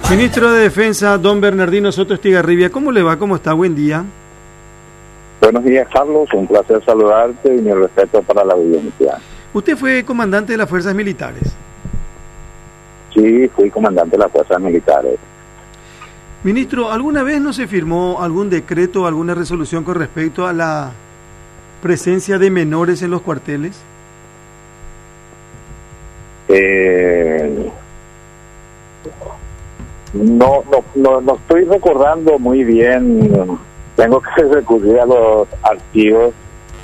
Ministro de Defensa, don Bernardino Soto Estigarribia, ¿cómo le va? ¿Cómo está? Buen día. Buenos días, Carlos. Un placer saludarte y mi respeto para la audiencia. ¿Usted fue comandante de las fuerzas militares? Sí, fui comandante de las fuerzas militares. Ministro, ¿alguna vez no se firmó algún decreto o alguna resolución con respecto a la presencia de menores en los cuarteles? No estoy recordando muy bien. Tengo que recurrir a los archivos.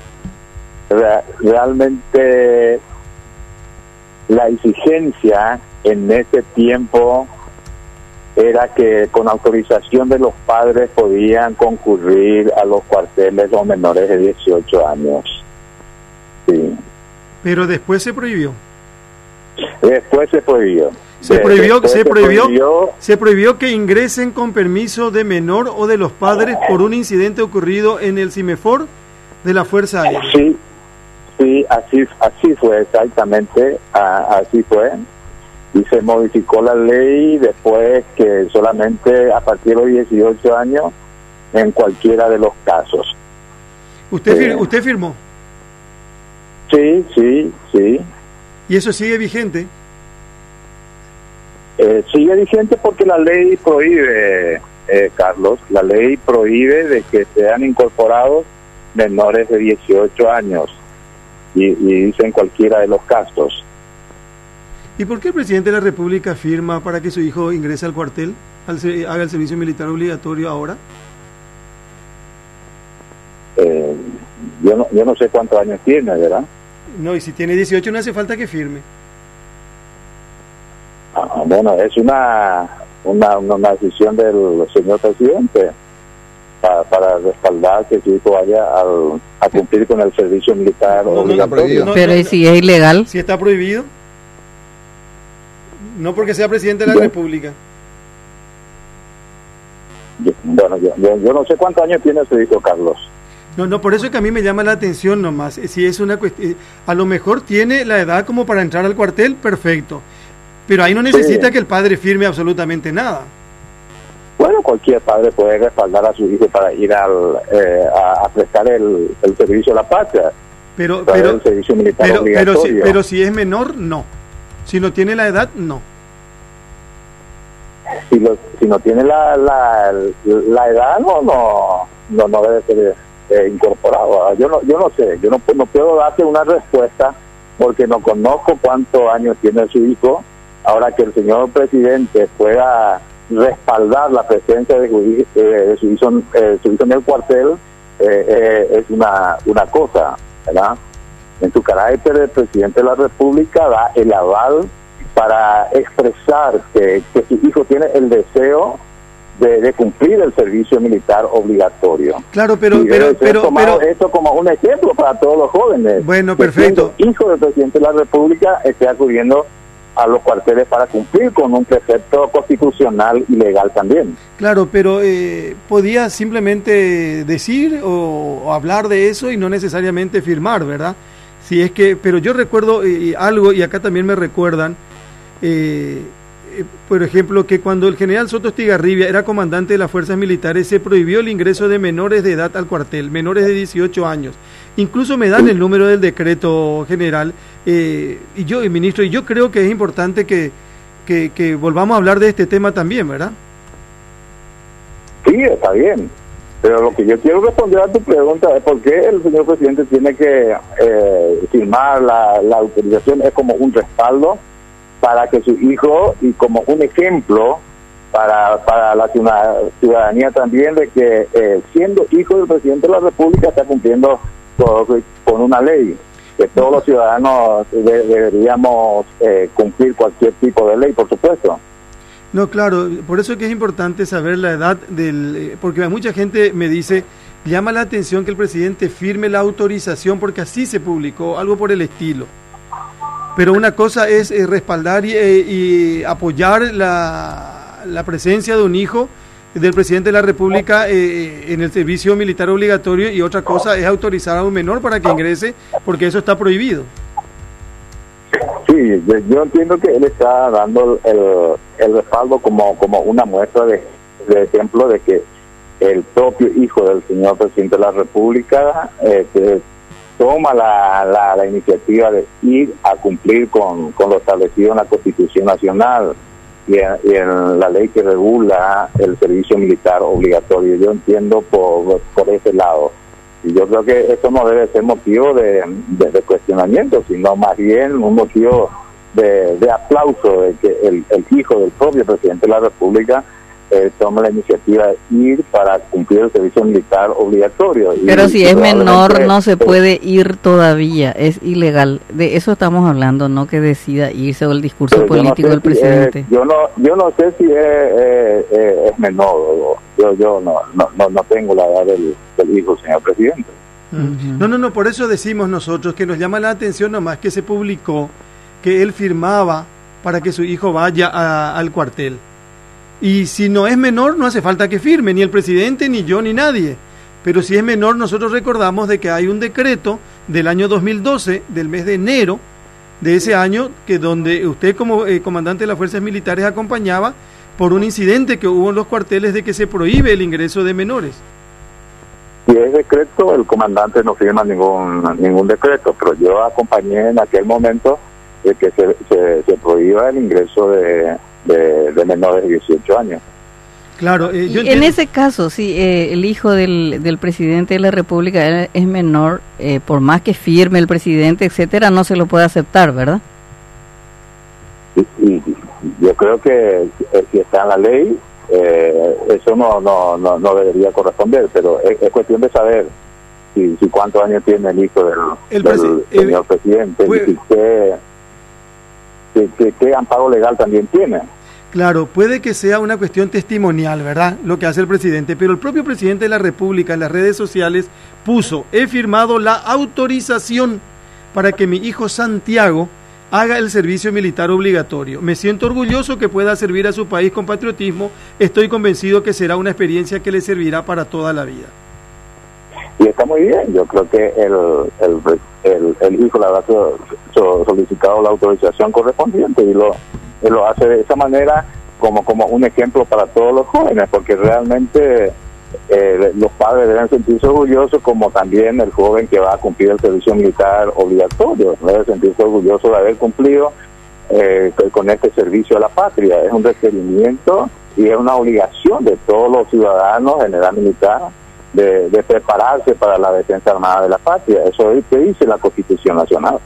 Realmente la exigencia en ese tiempo era que con autorización de los padres podían concurrir a los cuarteles los menores de 18 años. Sí. Pero después se prohibió. Después se prohibió. Se prohibió que ingresen con permiso de menor o de los padres por un incidente ocurrido en el CIMEFOR de la Fuerza Aérea. Sí, así fue exactamente, así fue. Y se modificó la ley después que solamente a partir de los 18 años en cualquiera de los casos. ¿Usted firmó? Sí. ¿Y eso sigue vigente? Sigue vigente porque la ley prohíbe, Carlos, la ley prohíbe de que sean incorporados menores de 18 años y dice en cualquiera de los casos. ¿Y por qué el presidente de la República firma para que su hijo ingrese al cuartel, haga el servicio militar obligatorio ahora? Yo no sé cuántos años tiene, ¿verdad? No, y si tiene 18 no hace falta que firme. Bueno, es una decisión del señor presidente para respaldar que su hijo vaya a cumplir con el servicio militar obligatorio. Pero ¿y si es ilegal? Si está prohibido. No porque sea presidente de la República. Yo no sé cuántos años tiene su hijo, Carlos. No, por eso es que a mí me llama la atención nomás. Si es una cuestión, a lo mejor tiene la edad como para entrar al cuartel, perfecto. Pero ahí no necesita que el padre firme absolutamente nada. Bueno, cualquier padre puede respaldar a su hijo para ir a prestar el servicio a la patria. El servicio militar obligatorio. Pero si es menor, no. Si no tiene la edad, no. Si no tiene la edad, no debe ser incorporado. Yo no sé, yo no puedo darte una respuesta porque no conozco cuántos años tiene su hijo. Ahora que el señor presidente pueda respaldar la presencia de su hijo en el cuartel, es una cosa, ¿verdad? En su carácter de presidente de la República da el aval para expresar que su hijo tiene el deseo de cumplir el servicio militar obligatorio. Claro, pero esto como un ejemplo para todos los jóvenes. Bueno, perfecto. Que hijo del presidente de la República esté acudiendo a los cuarteles para cumplir con un precepto constitucional y legal también. Claro, pero podía simplemente decir o hablar de eso y no necesariamente firmar, ¿verdad? Si es que, pero yo recuerdo algo, y acá también me recuerdan, por ejemplo, que cuando el general Soto Estigarribia era comandante de las fuerzas militares, se prohibió el ingreso de menores de edad al cuartel, menores de 18 años. Incluso me dan el número del decreto general, ministro, y yo creo que es importante que volvamos a hablar de este tema también, ¿verdad? Sí, está bien. Pero lo que yo quiero responder a tu pregunta es por qué el señor presidente tiene que firmar la autorización. Es como un respaldo para que su hijo, y como un ejemplo para la ciudadanía también, de que siendo hijo del presidente de la República está cumpliendo con una ley, que todos los ciudadanos deberíamos cumplir cualquier tipo de ley, por supuesto. No, claro, por eso es que es importante saber la edad porque mucha gente me dice, llama la atención que el presidente firme la autorización porque así se publicó, algo por el estilo. Pero una cosa es respaldar y apoyar la presencia de un hijo del presidente de la República en el servicio militar obligatorio, y otra cosa es autorizar a un menor para que ingrese, porque eso está prohibido. Sí, yo entiendo que él está dando el respaldo como una muestra de ejemplo de que el propio hijo del señor presidente de la República toma la iniciativa de ir a cumplir con lo establecido en la Constitución Nacional y en la ley que regula el servicio militar obligatorio. Yo entiendo por ese lado. Y yo creo que esto no debe ser motivo de cuestionamiento, sino más bien un motivo de aplauso de que el hijo del propio presidente de la República tome la iniciativa de ir para cumplir el servicio militar obligatorio. Pero si es menor no se puede ir todavía, es ilegal. De eso estamos hablando, no que decida irse o el discurso político del presidente. Yo no sé si es menor, yo no tengo la edad del hijo, señor presidente. No, por eso decimos nosotros que nos llama la atención nomás que se publicó que él firmaba para que su hijo vaya al cuartel. Y si no es menor, no hace falta que firme, ni el presidente, ni yo, ni nadie. Pero si es menor, nosotros recordamos de que hay un decreto del año 2012, del mes de enero de ese año, que donde usted como comandante de las fuerzas militares acompañaba por un incidente que hubo en los cuarteles de que se prohíbe el ingreso de menores. Si es decreto, el comandante no firma ningún decreto, pero yo acompañé en aquel momento de que se prohíba el ingreso de menores de 18 años. Claro, en ese caso, si el hijo del presidente de la República es menor, por más que firme el presidente, etcétera, no se lo puede aceptar, ¿verdad? Y yo creo que si está en la ley, eso no debería corresponder, pero es cuestión de saber si cuántos años tiene el hijo del señor presidente y qué amparo legal también tiene. Claro, puede que sea una cuestión testimonial, ¿verdad?, lo que hace el presidente, pero el propio presidente de la República en las redes sociales puso: he firmado la autorización para que mi hijo Santiago haga el servicio militar obligatorio. Me siento orgulloso que pueda servir a su país con patriotismo. Estoy convencido que será una experiencia que le servirá para toda la vida. Y está muy bien. Yo creo que el hijo le habrá solicitado la autorización correspondiente y lo hace de esa manera como un ejemplo para todos los jóvenes, porque realmente los padres deben sentirse orgullosos, como también el joven que va a cumplir el servicio militar obligatorio debe sentirse orgulloso de haber cumplido con este servicio a la patria. Es un requerimiento y es una obligación de todos los ciudadanos en edad militar de prepararse para la defensa armada de la patria. Eso es lo que dice la Constitución Nacional.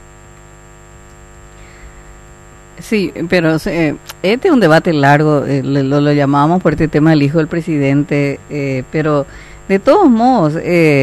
Sí, pero este es un debate largo, lo llamamos por este tema del hijo del presidente, pero de todos modos,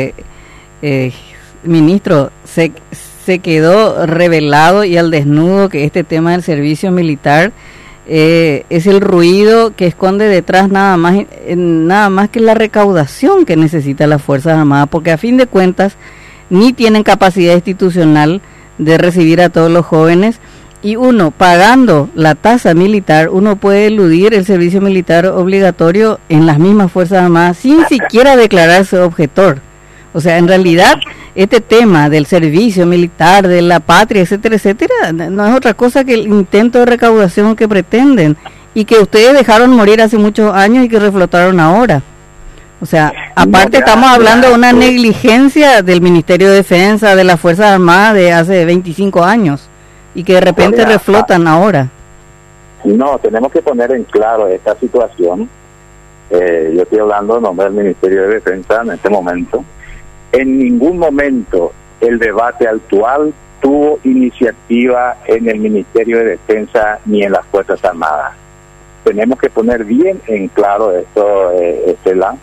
ministro, se quedó revelado y al desnudo que este tema del servicio militar es el ruido que esconde detrás nada más que la recaudación que necesita las Fuerzas Armadas, porque a fin de cuentas ni tienen capacidad institucional de recibir a todos los jóvenes. Y uno, pagando la tasa militar, uno puede eludir el servicio militar obligatorio en las mismas Fuerzas Armadas sin siquiera declararse objetor. O sea, en realidad, este tema del servicio militar, de la patria, etcétera, etcétera, no es otra cosa que el intento de recaudación que pretenden y que ustedes dejaron morir hace muchos años y que reflotaron ahora. O sea, aparte estamos hablando de una negligencia del Ministerio de Defensa, de las Fuerzas Armadas de hace 25 años. Y que de repente reflotan ahora. No, tenemos que poner en claro esta situación. Yo estoy hablando en nombre del Ministerio de Defensa en este momento. En ningún momento el debate actual tuvo iniciativa en el Ministerio de Defensa ni en las Fuerzas Armadas. Tenemos que poner bien en claro esto, Estela.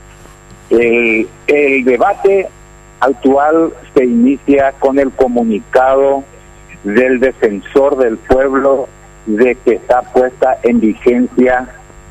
El debate actual se inicia con el comunicado del defensor del pueblo de que está puesta en vigencia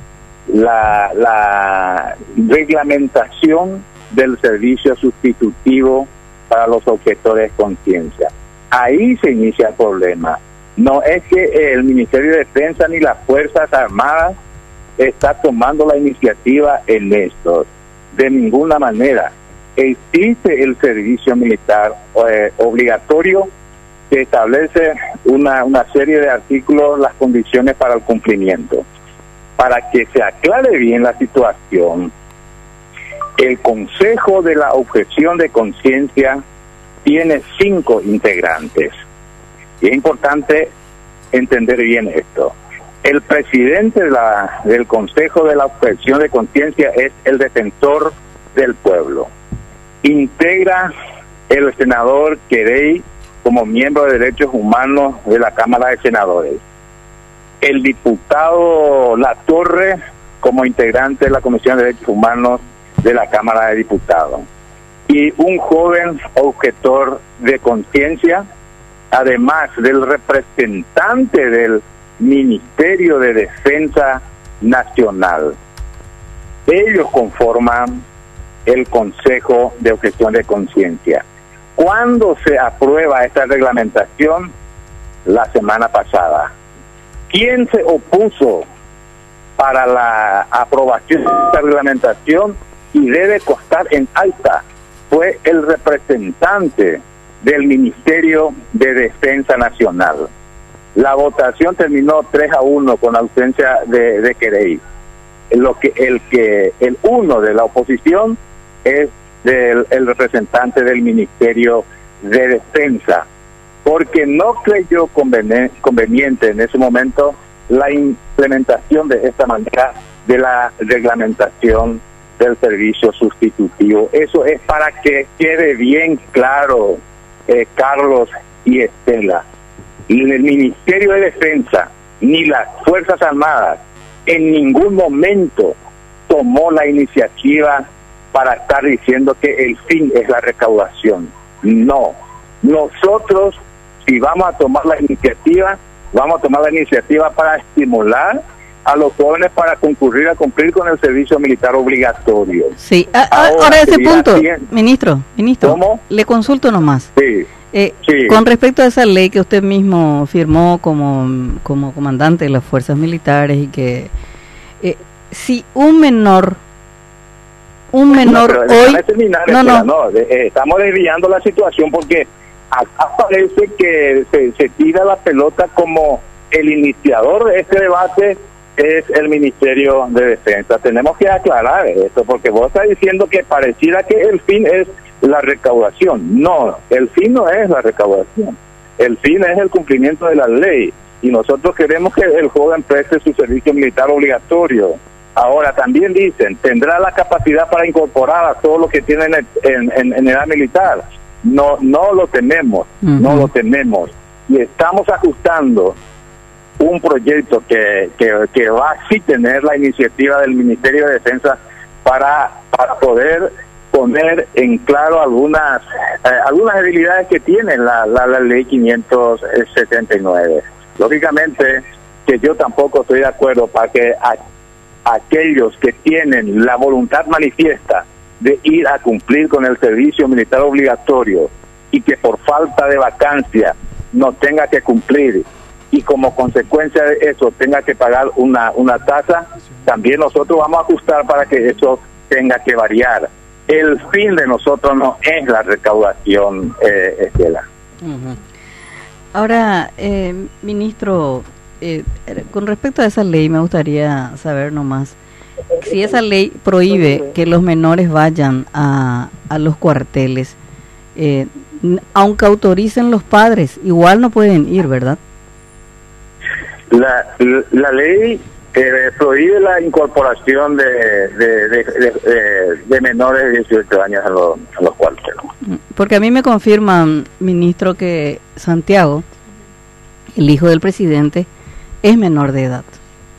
la reglamentación del servicio sustitutivo para los objetores de conciencia. Ahí se inicia el problema. No es que el Ministerio de Defensa ni las Fuerzas Armadas está tomando la iniciativa en esto. De ninguna manera. Existe el servicio militar obligatorio que establece una serie de artículos, las condiciones para el cumplimiento. Para que se aclare bien la situación, el Consejo de la Objeción de Conciencia tiene 5 integrantes. Y es importante entender bien esto. El presidente del Consejo de la Objeción de Conciencia es el defensor del pueblo. Integra el senador Querey como miembro de Derechos Humanos de la Cámara de Senadores. El diputado Latorre como integrante de la Comisión de Derechos Humanos de la Cámara de Diputados. Y un joven objetor de conciencia, además del representante del Ministerio de Defensa Nacional. Ellos conforman el Consejo de Objeción de Conciencia. ¿Cuándo se aprueba esta reglamentación? La semana pasada. ¿Quién se opuso para la aprobación de esta reglamentación y debe constar en acta? Fue el representante del Ministerio de Defensa Nacional. La votación terminó 3-1 con ausencia de Querey. El uno de la oposición es el representante del Ministerio de Defensa, porque no creyó conveniente en ese momento la implementación de esta manera de la reglamentación del servicio sustitutivo. Eso es para que quede bien claro, Carlos y Estela. Ni el Ministerio de Defensa ni las Fuerzas Armadas en ningún momento tomó la iniciativa para estar diciendo que el fin es la recaudación. No. Nosotros, si vamos a tomar la iniciativa, vamos a tomar la iniciativa para estimular a los jóvenes para concurrir a cumplir con el servicio militar obligatorio. Sí, ahora ese punto, ministro, ¿cómo? Le consulto nomás. Sí. Sí. Con respecto a esa ley que usted mismo firmó como comandante de las fuerzas militares y que si un menor hoy estamos desviando la situación porque acá parece que se tira la pelota como el iniciador de este debate es el Ministerio de Defensa. Tenemos que aclarar esto porque vos estás diciendo que pareciera que el fin es la recaudación. No, el fin no es la recaudación. El fin es el cumplimiento de la ley y nosotros queremos que el joven preste su servicio militar obligatorio. Ahora también dicen, tendrá la capacidad para incorporar a todos los que tienen en edad militar. No lo tenemos, no lo tenemos. Y estamos ajustando un proyecto que va a sí tener la iniciativa del Ministerio de Defensa para poder poner en claro algunas debilidades que tiene la ley 579. Lógicamente que yo tampoco estoy de acuerdo para que aquellos que tienen la voluntad manifiesta de ir a cumplir con el servicio militar obligatorio y que por falta de vacancia no tenga que cumplir y como consecuencia de eso tenga que pagar una tasa, también nosotros vamos a ajustar para que eso tenga que variar. El fin de nosotros no es la recaudación, Estela. Ahora, ministro, con respecto a esa ley me gustaría saber nomás si esa ley prohíbe que los menores vayan a los cuarteles, aunque autoricen los padres, igual no pueden ir, ¿verdad? La ley prohíbe la incorporación de menores de 18 años a los cuarteles. Porque a mí me confirman, ministro, que Santiago, el hijo del presidente, es menor de edad.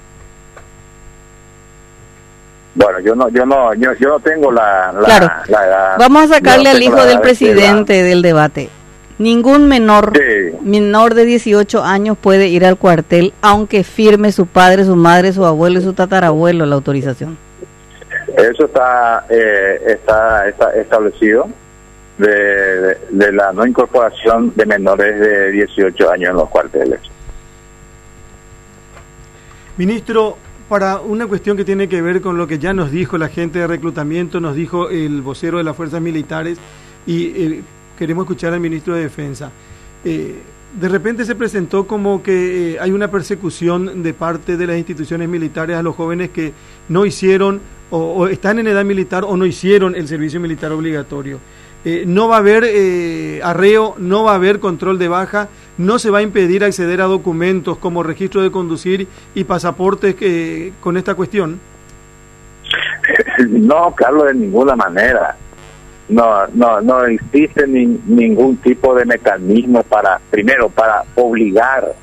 Bueno, yo no tengo la edad. Vamos a sacarle al hijo del presidente del debate. Ningún menor de 18 años puede ir al cuartel, aunque firme su padre, su madre, su abuelo y su tatarabuelo la autorización. Eso está establecido de la no incorporación de menores de 18 años en los cuarteles. Ministro, para una cuestión que tiene que ver con lo que ya nos dijo la gente de reclutamiento, nos dijo el vocero de las fuerzas militares y queremos escuchar al ministro de Defensa. de repente se presentó como que hay una persecución de parte de las instituciones militares a los jóvenes que no hicieron o están en edad militar o no hicieron el servicio militar obligatorio. No va a haber arreo, no va a haber control de baja, no se va a impedir acceder a documentos como registro de conducir y pasaportes con esta cuestión. No, Carlos, de ninguna manera. No existe ningún tipo de mecanismo para obligar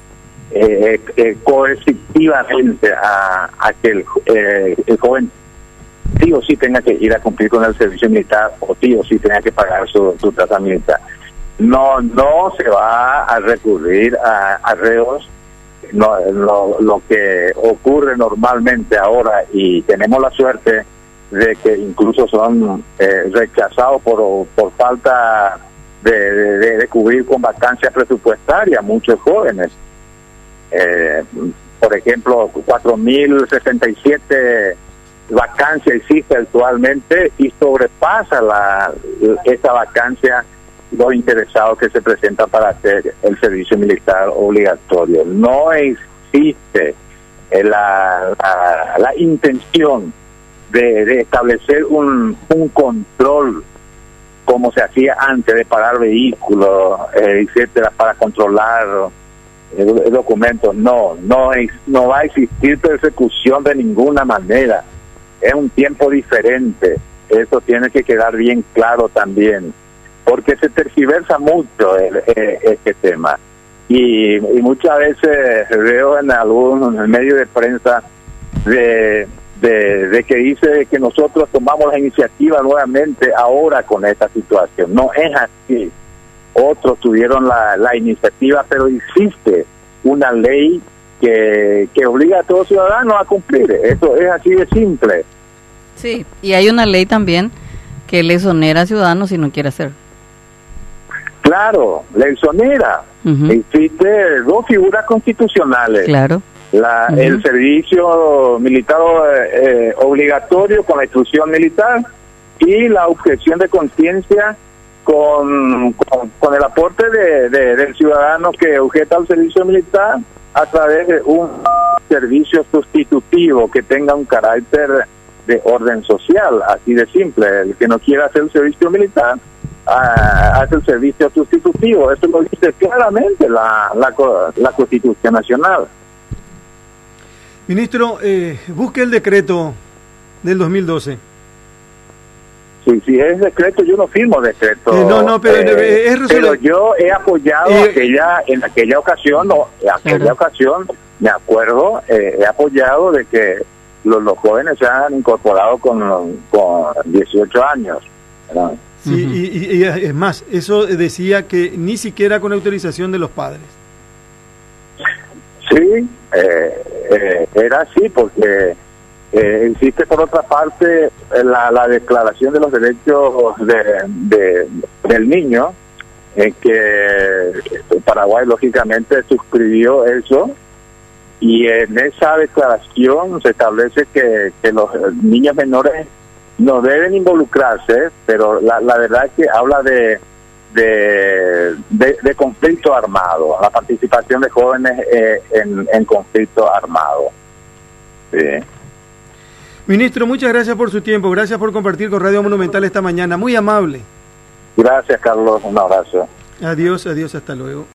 coercitivamente a que el joven sí o sí tenga que ir a cumplir con el servicio militar o sí o sí tenga que pagar su tasa militar. No se va a recurrir a arreos. Lo que ocurre normalmente ahora, y tenemos la suerte de que incluso son rechazados por falta de cubrir con vacancias presupuestarias muchos jóvenes. Por ejemplo, 4.067 vacancias existe actualmente y sobrepasa esta vacancia los interesados que se presentan para hacer el servicio militar obligatorio. No existe la intención de establecer un control como se hacía antes, de parar vehículos, etcétera, para controlar documentos. No va a existir persecución de ninguna manera. Es un tiempo diferente. Eso tiene que quedar bien claro también, porque se tergiversa mucho este tema. Y muchas veces veo en algún medio de prensa de que dice que nosotros tomamos la iniciativa nuevamente ahora con esta situación. No es así. Otros tuvieron la iniciativa, pero existe una ley que obliga a todos los ciudadanos a cumplir. Eso es así de simple. Sí, y hay una ley también que le exonera a ciudadanos si no quiere hacer. Claro, le exonera. Existe dos figuras constitucionales. Claro. El servicio militar obligatorio con la instrucción militar y la objeción de conciencia con el aporte del ciudadano que objeta al servicio militar a través de un servicio sustitutivo que tenga un carácter de orden social, así de simple. El que no quiera hacer el servicio militar hace el servicio sustitutivo. Eso lo dice claramente la Constitución Nacional. Ministro, busque el decreto del 2012. Si es decreto, yo no firmo decreto. Pero yo he apoyado en aquella ocasión, me acuerdo, he apoyado de que los jóvenes se han incorporado con 18 años, ¿verdad? Sí, y es más, eso decía que ni siquiera con autorización de los padres. Sí, era así porque existe por otra parte la Declaración de los Derechos del Niño, que Paraguay lógicamente suscribió eso, y en esa declaración se establece que los niños menores no deben involucrarse, pero la verdad es que habla de conflicto armado, la participación de jóvenes en conflicto armado. Sí. Ministro, muchas gracias por su tiempo, gracias por compartir con Radio Monumental esta mañana, muy amable. Gracias, Carlos, un abrazo. Adiós, hasta luego.